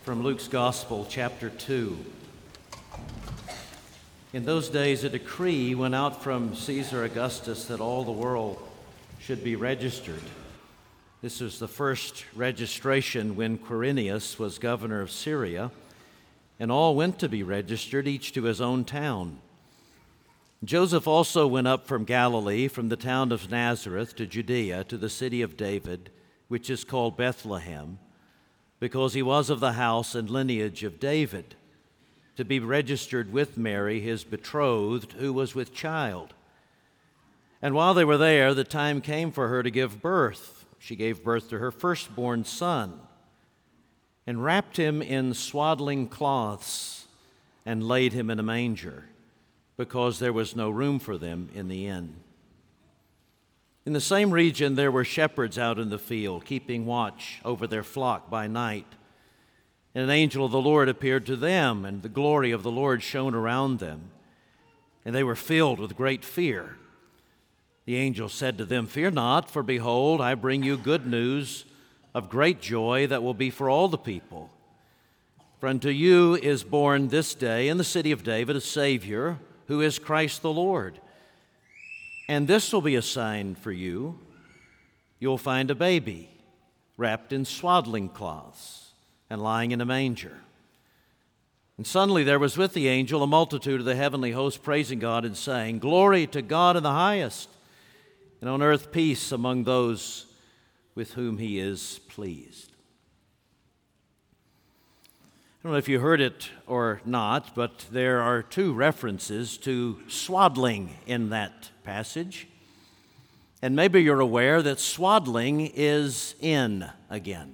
From Luke's Gospel, chapter 2. In those days, a decree went out from Caesar Augustus that all the world should be registered. This was the first registration when Quirinius was governor of Syria, and all went to be registered, each to his own town. Joseph also went up from Galilee, from the town of Nazareth to Judea, to the city of David, which is called Bethlehem, because he was of the house and lineage of David, to be registered with Mary, his betrothed, who was with child. And while they were there, the time came for her to give birth. She gave birth to her firstborn son, and wrapped him in swaddling cloths, and laid him in a manger, because there was no room for them in the inn. In the same region there were shepherds out in the field, keeping watch over their flock by night. And an angel of the Lord appeared to them, and the glory of the Lord shone around them, and they were filled with great fear. The angel said to them, "Fear not, for behold, I bring you good news of great joy that will be for all the people. For unto you is born this day in the city of David a Savior, who is Christ the Lord. And this will be a sign for you. You'll find a baby wrapped in swaddling cloths and lying in a manger." And suddenly there was with the angel a multitude of the heavenly host praising God and saying, "Glory to God in the highest, and on earth peace among those with whom he is pleased." I don't know if you heard it or not, but there are two references to swaddling in that passage. And maybe you're aware that swaddling is in again.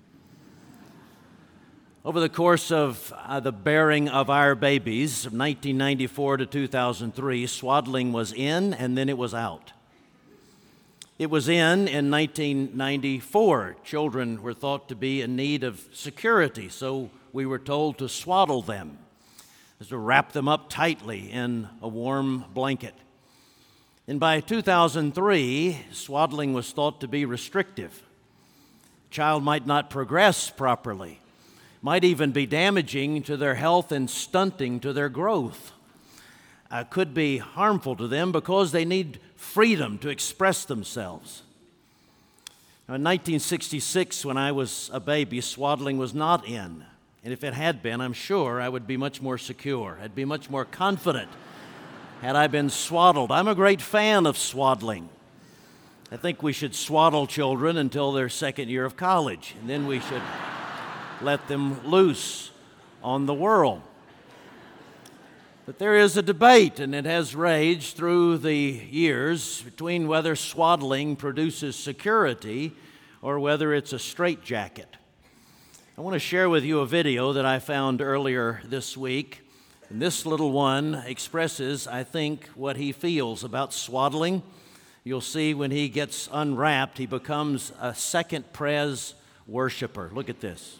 Over the course of the bearing of our babies from 1994 to 2003, swaddling was in and then it was out. It was in 1994. Children were thought to be in need of security, so we were told to swaddle them, to wrap them up tightly in a warm blanket. And by 2003, swaddling was thought to be restrictive. The child might not progress properly, might even be damaging to their health and stunting to their growth. Could be harmful to them because they need freedom to express themselves. Now, in 1966, when I was a baby, swaddling was not in. And if it had been, I'm sure I would be much more secure. I'd be much more confident had I been swaddled. I'm a great fan of swaddling. I think we should swaddle children until their second year of college, and then we should let them loose on the world. But there is a debate, and it has raged through the years, between whether swaddling produces security or whether it's a straitjacket. I want to share with you a video that I found earlier this week. And this little one expresses, I think, what he feels about swaddling. You'll see when he gets unwrapped, he becomes a second pres worshiper. Look at this.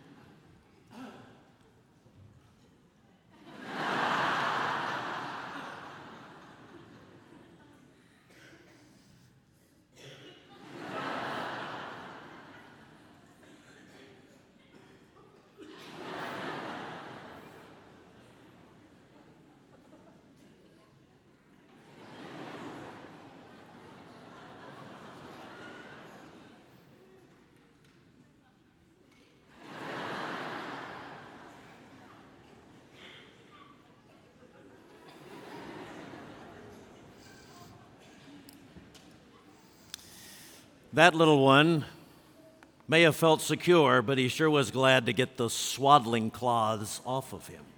That little one may have felt secure, but he sure was glad to get those swaddling cloths off of him.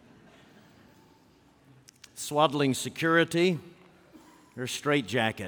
Swaddling security or straitjacket.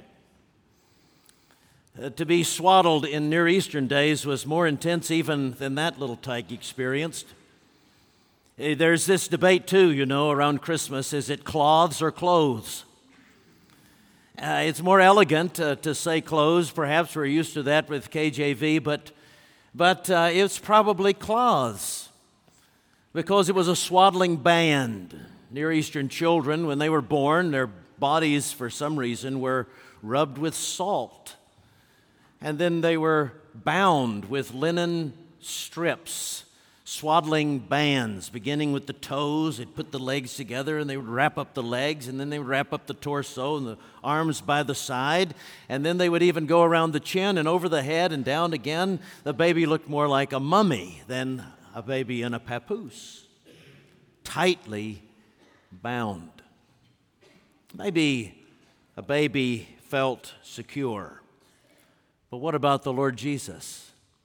To be swaddled in Near Eastern days was more intense even than that little tyke experienced. There's this debate too, around Christmas. Is it cloths or clothes? It's more elegant to say clothes. Perhaps we're used to that with KJV, but it's probably cloths because it was a swaddling band. Near Eastern children, when they were born, their bodies, for some reason, were rubbed with salt. And then they were bound with linen strips swaddling bands, beginning with the toes. They'd put the legs together and they would wrap up the legs, and then they would wrap up the torso and the arms by the side, and then they would even go around the chin and over the head and down again. The baby looked more like a mummy than a baby in a papoose, tightly bound. Maybe a baby felt secure. But what about the Lord Jesus?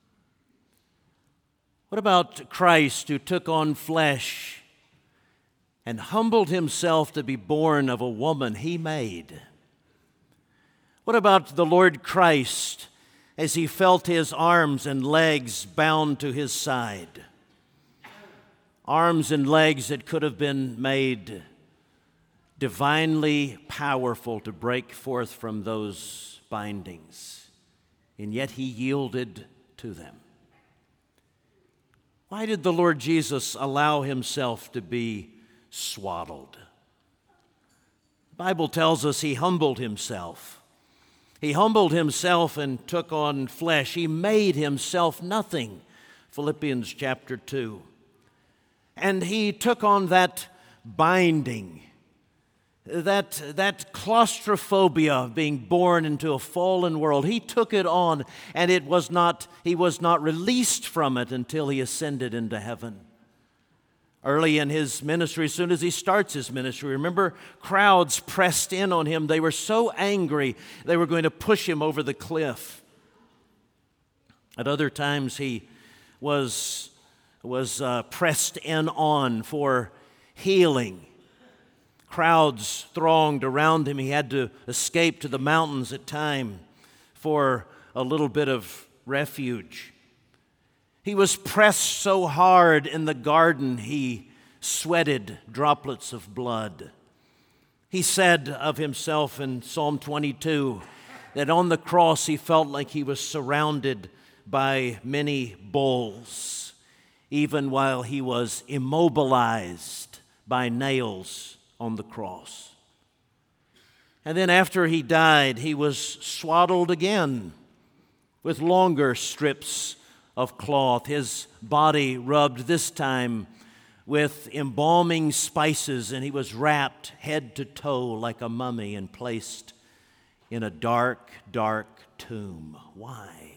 What about Christ, who took on flesh and humbled himself to be born of a woman he made? What about the Lord Christ as he felt his arms and legs bound to his side? Arms and legs that could have been made divinely powerful to break forth from those bindings, and yet he yielded to them. Why did the Lord Jesus allow himself to be swaddled? The Bible tells us he humbled himself. He humbled himself and took on flesh. He made himself nothing, Philippians chapter 2. And he took on that binding, that claustrophobia of being born into a fallen world. He took it on, and he was not released from it until he ascended into heaven. Early in his ministry, as soon as he starts his ministry, remember, crowds pressed in on him. They were so angry they were going to push him over the cliff. At other times he was pressed in on for healing. Crowds thronged around him. He had to escape to the mountains at times for a little bit of refuge. He was pressed so hard in the garden he sweated droplets of blood. He said of himself in Psalm 22 that on the cross he felt like he was surrounded by many bulls, even while he was immobilized by nails on the cross. And then after he died, he was swaddled again with longer strips of cloth, his body rubbed this time with embalming spices, and he was wrapped head to toe like a mummy and placed in a dark, dark tomb. Why?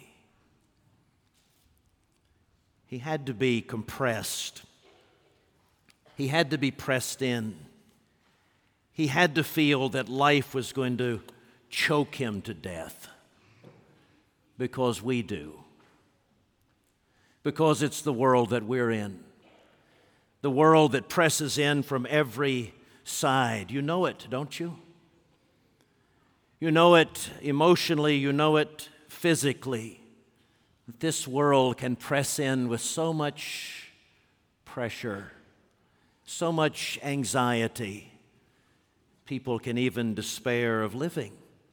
He had to be compressed. He had to be pressed in. He had to feel that life was going to choke him to death, because we do. Because it's the world that we're in. The world that presses in from every side. You know it, don't you? You know it emotionally, you know it physically. This world can press in with so much pressure, so much anxiety. People can even despair of living.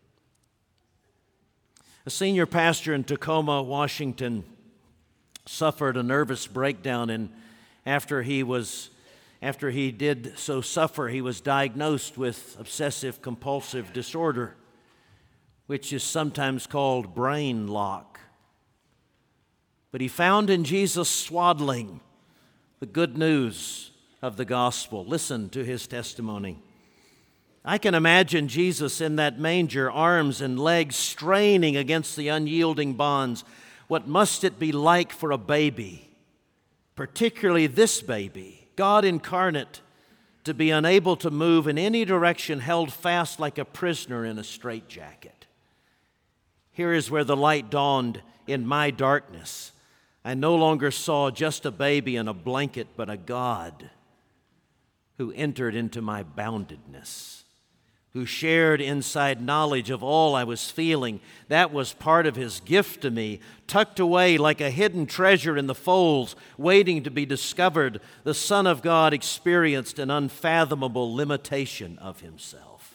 A senior pastor in Tacoma, Washington, suffered a nervous breakdown, and after he did so suffer, he was diagnosed with obsessive-compulsive disorder, which is sometimes called brain lock. But he found in Jesus' swaddling the good news of the gospel. Listen to his testimony. I can imagine Jesus in that manger, arms and legs straining against the unyielding bonds. What must it be like for a baby, particularly this baby, God incarnate, to be unable to move in any direction, held fast like a prisoner in a straitjacket? Here is where the light dawned in my darkness. I no longer saw just a baby in a blanket, but a God who entered into my boundedness, who shared inside knowledge of all I was feeling. That was part of his gift to me, tucked away like a hidden treasure in the folds, waiting to be discovered. The Son of God experienced an unfathomable limitation of himself.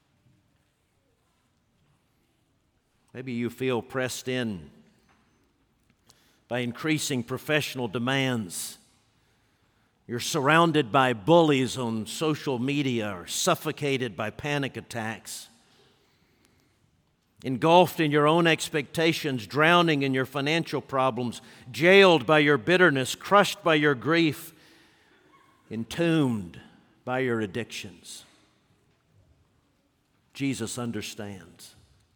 Maybe you feel pressed in by increasing professional demands. You're surrounded by bullies on social media or suffocated by panic attacks. engulfed in your own expectations, drowning in your financial problems, jailed by your bitterness, crushed by your grief, entombed by your addictions. Jesus understands.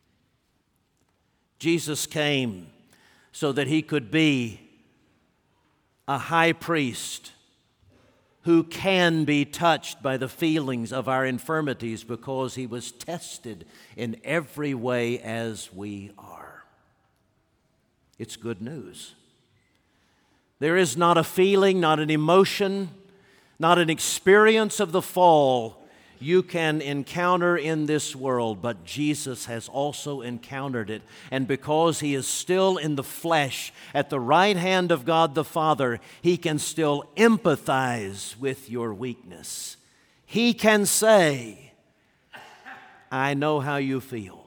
Jesus came so that he could be a high priest who can be touched by the feelings of our infirmities because he was tested in every way as we are. It's good news. There is not a feeling, not an emotion, not an experience of the fall you can encounter in this world, but Jesus has also encountered it. And because he is still in the flesh at the right hand of God the Father, he can still empathize with your weakness. He can say, I know how you feel.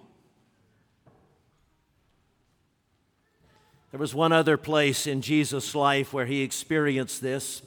There was one other place in Jesus' life where he experienced this.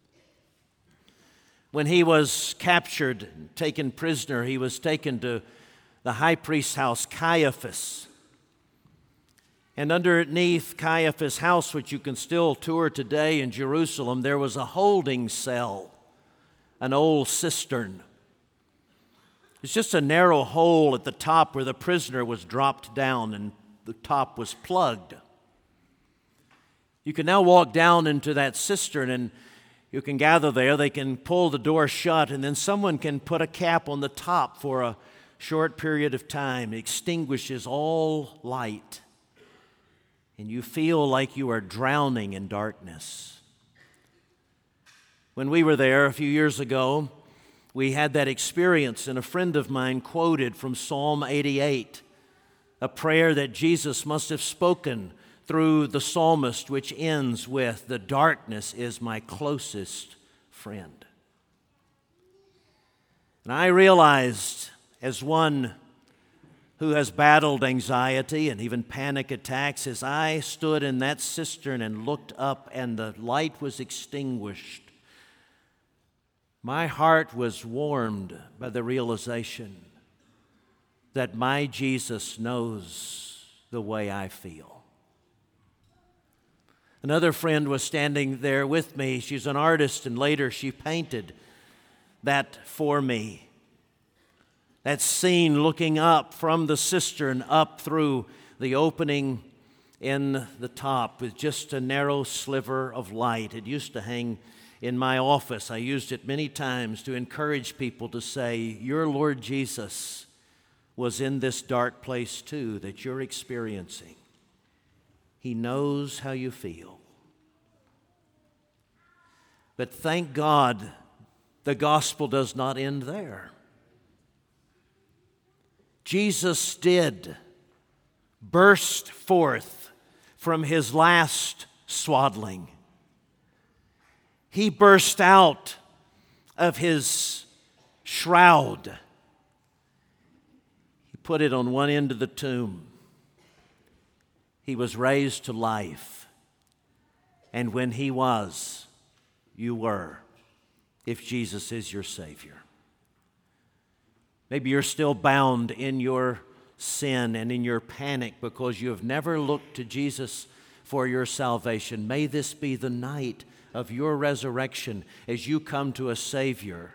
When he was captured, taken prisoner, he was taken to the high priest's house, Caiaphas. And underneath Caiaphas' house, which you can still tour today in Jerusalem, there was a holding cell, an old cistern. It's just a narrow hole at the top where the prisoner was dropped down and the top was plugged. You can now walk down into that cistern and you can gather there. They can pull the door shut, and then someone can put a cap on the top for a short period of time. It extinguishes all light, and you feel like you are drowning in darkness. When we were there a few years ago, we had that experience, and a friend of mine quoted from Psalm 88, a prayer that Jesus must have spoken through the psalmist, which ends with, "The darkness is my closest friend." And I realized, as one who has battled anxiety and even panic attacks, as I stood in that cistern and looked up and the light was extinguished, my heart was warmed by the realization that my Jesus knows the way I feel. Another friend was standing there with me. She's an artist, and later she painted that for me. That scene looking up from the cistern up through the opening in the top with just a narrow sliver of light. It used to hang in my office. I used it many times to encourage people to say, your Lord Jesus was in this dark place too that you're experiencing. He knows how you feel. But thank God, the gospel does not end there. Jesus did burst forth from his last swaddling. He burst out of his shroud. He put it on one end of the tomb. He was raised to life. And when he was, you were, if Jesus is your Savior. Maybe you're still bound in your sin and in your panic because you have never looked to Jesus for your salvation. May this be the night of your resurrection as you come to a Savior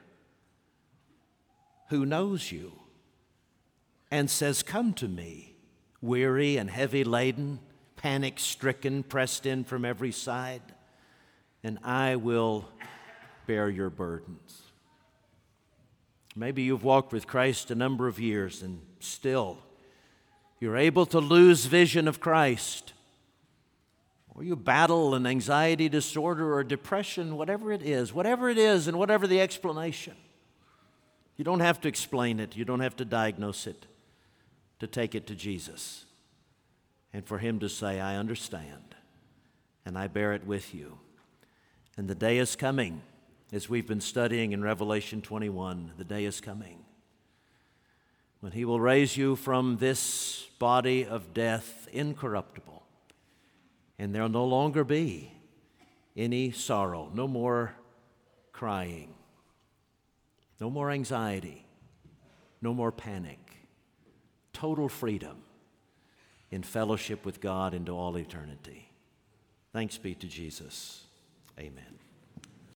who knows you and says, "Come to me, weary and heavy laden, panic-stricken, pressed in from every side, and I will bear your burdens." Maybe you've walked with Christ a number of years and still you're able to lose vision of Christ, or you battle an anxiety disorder or depression, whatever it is, and whatever the explanation. You don't have to explain it. You don't have to diagnose it, to take it to Jesus and for him to say, "I understand, and I bear it with you." And the day is coming, as we've been studying in Revelation 21, the day is coming when he will raise you from this body of death incorruptible, and there will no longer be any sorrow, no more crying, no more anxiety, no more panic, total freedom in fellowship with God into all eternity. Thanks be to Jesus. Amen.